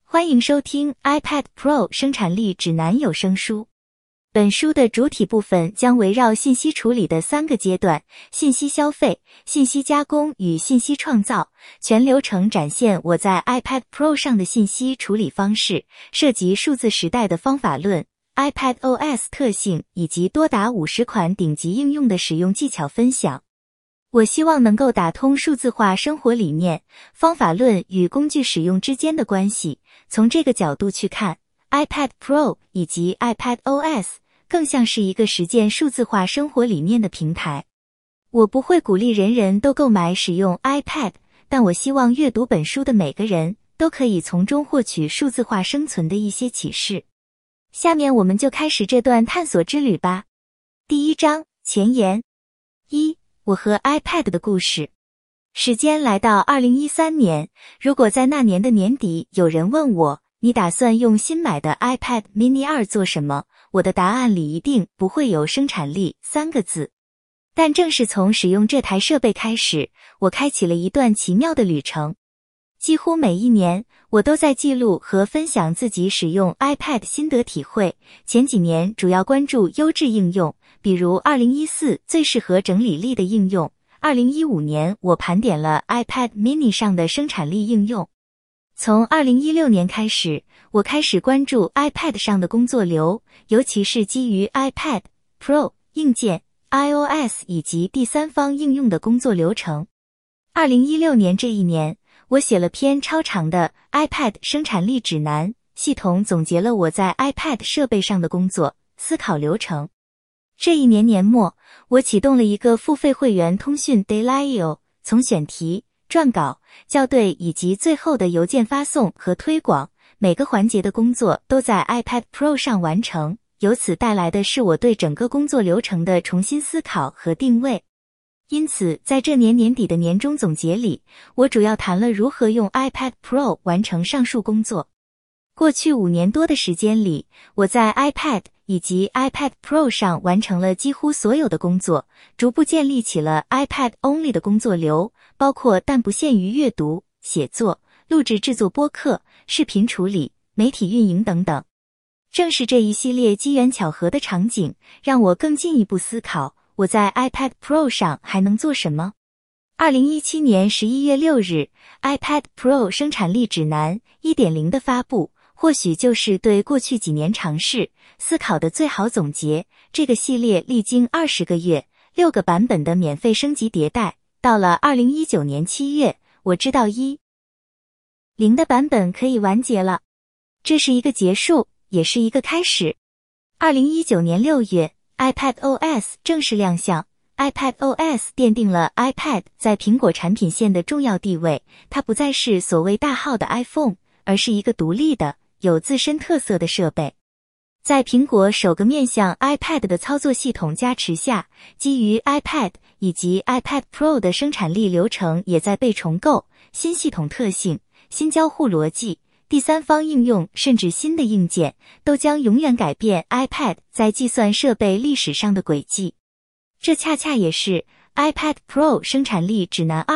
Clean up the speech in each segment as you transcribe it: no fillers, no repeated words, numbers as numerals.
欢迎收听 iPad Pro 生产力指南有声书。本书的主体部分将围绕信息处理的3个阶段：信息消费、信息加工与信息创造，全流程展现我在 iPad Pro 上的信息处理方式，涉及数字时代的方法论、iPadOS 特性以及多达50款顶级应用的使用技巧分享。我希望能够打通数字化生活理念、方法论与工具使用之间的关系。从这个角度去看， iPad Pro 以及 iPadOS 更像是一个实践数字化生活理念的平台。我不会鼓励人人都购买使用 iPad， 但我希望阅读本书的每个人都可以从中获取数字化生存的一些启示。下面我们就开始这段探索之旅吧。第1章前言。1. 我和 iPad 的故事。时间来到2013年，如果在那年的年底有人问我，你打算用新买的 iPad mini 2做什么？我的答案里一定不会有生产力3个字。但正是从使用这台设备开始，我开启了一段奇妙的旅程。几乎每一年，我都在记录和分享自己使用 iPad 心得体会。前几年主要关注优质应用，比如2014最适合整理力的应用。2015年我盘点了 iPad mini 上的生产力应用。从2016年开始，我开始关注 iPad 上的工作流，尤其是基于 iPad Pro 硬件、iOS 以及第三方应用的工作流程。2016年这一年，我写了篇超长的 iPad 生产力指南，系统总结了我在 iPad 设备上的工作思考流程。这一年年末，我启动了一个付费会员通讯 Dailyo， 从选题、撰稿、校对以及最后的邮件发送和推广，每个环节的工作都在 iPad Pro 上完成，由此带来的是我对整个工作流程的重新思考和定位。因此，在这年年底的年终总结里，我主要谈了如何用 iPad Pro 完成上述工作。过去5年多的时间里，我在 iPad 以及 iPad Pro 上完成了几乎所有的工作，逐步建立起了 iPad Only 的工作流，包括但不限于阅读、写作、录制制作播客、视频处理、媒体运营等等。正是这一系列机缘巧合的场景，让我更进一步思考我在 iPad Pro 上还能做什么。2017年11月6日 iPad Pro 生产力指南 1.0 的发布，或许就是对过去几年尝试思考的最好总结。这个系列历经20个月6个版本的免费升级迭代，到了2019年7月，我知道 1.0 的版本可以完结了。这是一个结束，也是一个开始。2019年6月 iPadOS 正式亮相。iPadOS 奠定了 iPad 在苹果产品线的重要地位，它不再是所谓大号的 iPhone， 而是一个独立的、有自身特色的设备。在苹果首个面向 iPad 的操作系统加持下，基于 iPad 以及 iPad Pro 的生产力流程也在被重构，新系统特性、新交互逻辑、第三方应用甚至新的硬件，都将永远改变 iPad 在计算设备历史上的轨迹。这恰恰也是 iPad Pro 生产力指南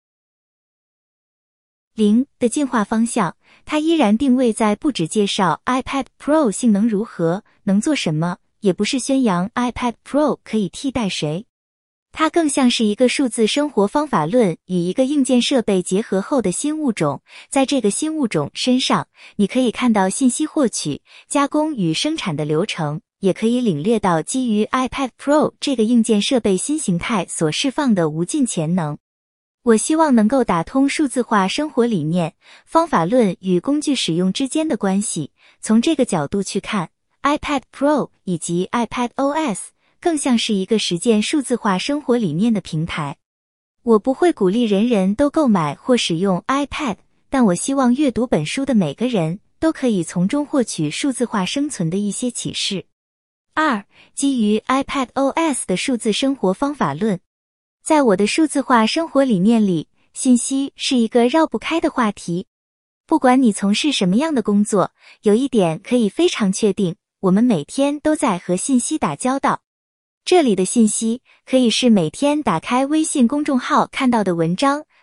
2.0 的进化方向。它依然定位在不只介绍 iPad Pro 性能如何，能做什么，也不是宣扬 iPad Pro 可以替代谁。它更像是一个数字生活方法论与一个硬件设备结合后的新物种。在这个新物种身上，你可以看到信息获取、加工与生产的流程，也可以领略到基于 iPad Pro 这个硬件设备新形态所释放的无尽潜能。我希望能够打通数字化生活理念、方法论与工具使用之间的关系。从这个角度去看， iPad Pro 以及 iPadOS 更像是一个实践数字化生活理念的平台。我不会鼓励人人都购买或使用 iPad， 但我希望阅读本书的每个人都可以从中获取数字化生存的一些启示。2. 基于 iPadOS 的数字生活方法论。在我的数字化生活理念里，信息是一个绕不开的话题。不管你从事什么样的工作，有一点可以非常确定，我们每天都在和信息打交道。这里的信息可以是每天打开微信公众号看到的文章，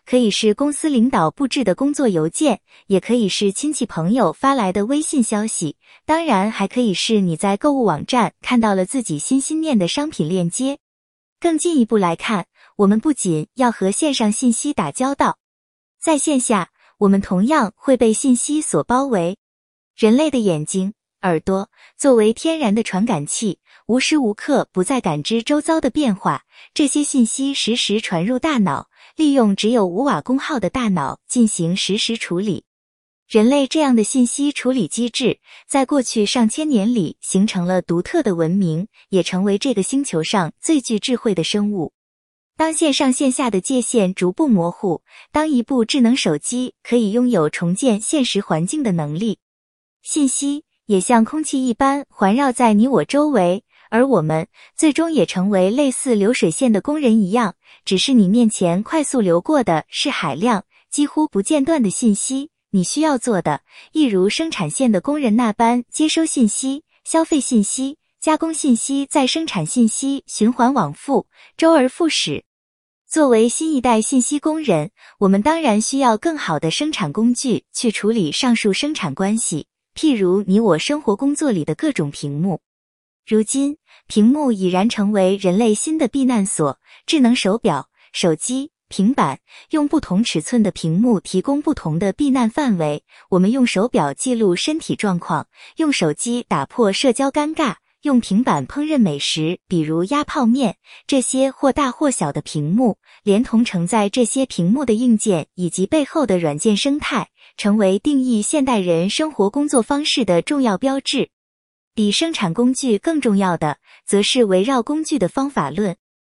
可以是公司领导布置的工作邮件，也可以是亲戚朋友发来的微信消息，当然还可以是你在购物网站看到了自己心心念的商品链接。更进一步来看，我们不仅要和线上信息打交道，在线下，我们同样会被信息所包围。人类的眼睛、耳朵作为天然的传感器，无时无刻不在感知周遭的变化，这些信息实时传入大脑，利用只有5瓦功耗的大脑进行实时处理。人类这样的信息处理机制，在过去上千年里形成了独特的文明，也成为这个星球上最具智慧的生物。当线上线下的界限逐步模糊，当一部智能手机可以拥有重建现实环境的能力，信息也像空气一般环绕在你我周围，而我们最终也成为类似流水线的工人一样，只是你面前快速流过的是海量、几乎不间断的信息，你需要做的，一如生产线的工人那般接收信息、消费信息、加工信息，再生产信息，循环往复，周而复始。作为新一代信息工人，我们当然需要更好的生产工具去处理上述生产关系，譬如你我生活工作里的各种屏幕。如今，屏幕已然成为人类新的避难所，智能手表、手机、平板用不同尺寸的屏幕提供不同的避难范围，我们用手表记录身体状况，用手机打破社交尴尬，用平板烹饪美食，比如压泡面，这些或大或小的屏幕，连同承载这些屏幕的硬件以及背后的软件生态，成为定义现代人生活工作方式的重要标志。比生产工具更重要的，则是围绕工具的方法论。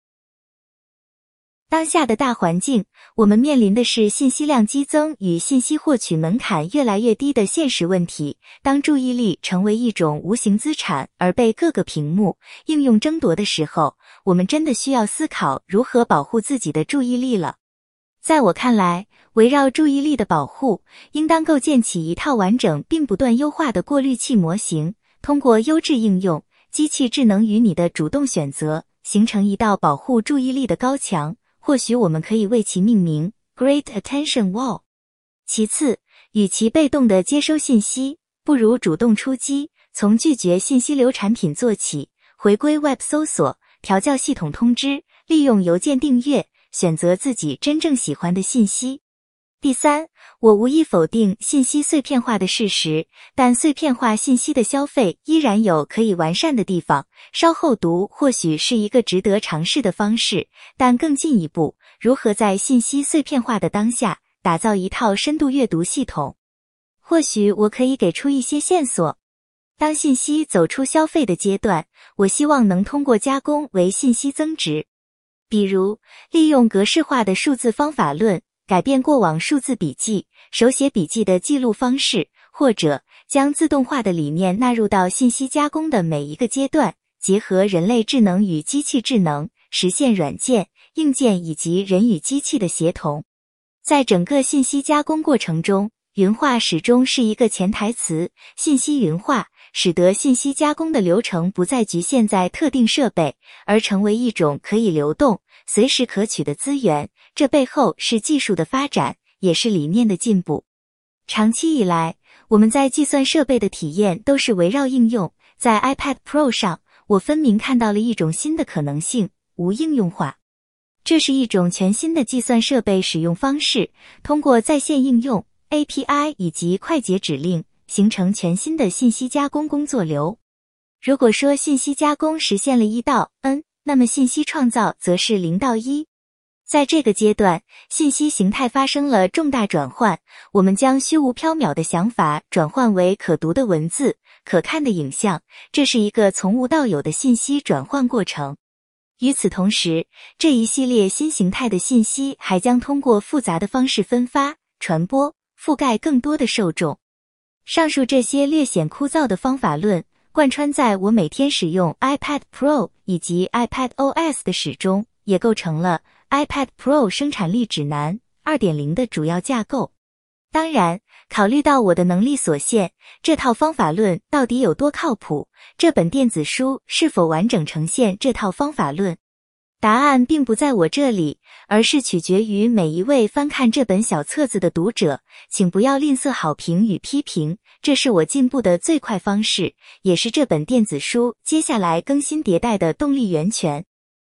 当下的大环境，我们面临的是信息量激增与信息获取门槛越来越低的现实问题。当注意力成为一种无形资产而被各个屏幕、应用争夺的时候，我们真的需要思考如何保护自己的注意力了。在我看来，围绕注意力的保护，应当构建起一套完整并不断优化的过滤器模型，通过优质应用、机器智能与你的主动选择，形成一道保护注意力的高墙。或许我们可以为其命名 Great Attention Wall。 其次，与其被动地接收信息，不如主动出击，从拒绝信息流产品做起，回归 Web 搜索，调校系统通知，利用邮件订阅，选择自己真正喜欢的信息。第三，我无意否定信息碎片化的事实，但碎片化信息的消费依然有可以完善的地方。稍后读或许是一个值得尝试的方式，但更进一步，如何在信息碎片化的当下，打造一套深度阅读系统？或许我可以给出一些线索。当信息走出消费的阶段，我希望能通过加工为信息增值。比如，利用格式化的数字方法论，改变过往数字笔记、手写笔记的记录方式，或者将自动化的理念纳入到信息加工的每一个阶段，结合人类智能与机器智能，实现软件、硬件以及人与机器的协同。在整个信息加工过程中，云化始终是一个潜台词，信息云化使得信息加工的流程不再局限在特定设备，而成为一种可以流动、随时可取的资源。这背后是技术的发展，也是理念的进步。长期以来，我们在计算设备的体验都是围绕应用。在 iPad Pro 上，我分明看到了一种新的可能性，无应用化。这是一种全新的计算设备使用方式，通过在线应用、API 以及快捷指令，形成全新的信息加工工作流。如果说信息加工实现了1到 N， 那么信息创造则是0到1。在这个阶段，信息形态发生了重大转换，我们将虚无缥缈的想法转换为可读的文字、可看的影像，这是一个从无到有的信息转换过程。与此同时，这一系列新形态的信息还将通过复杂的方式分发、传播，覆盖更多的受众。上述这些略显枯燥的方法论，贯穿在我每天使用 iPad Pro 以及 iPad OS 的始终，也构成了iPad Pro 生产力指南 2.0 的主要架构。当然，考虑到我的能力所限，这套方法论到底有多靠谱？这本电子书是否完整呈现这套方法论？ 答案并不在我这里，而是取决于每一位翻看这本小册子的读者，请不要吝啬好评与批评，这是我进步的最快方式，也是这本电子书接下来更新迭代的动力源泉。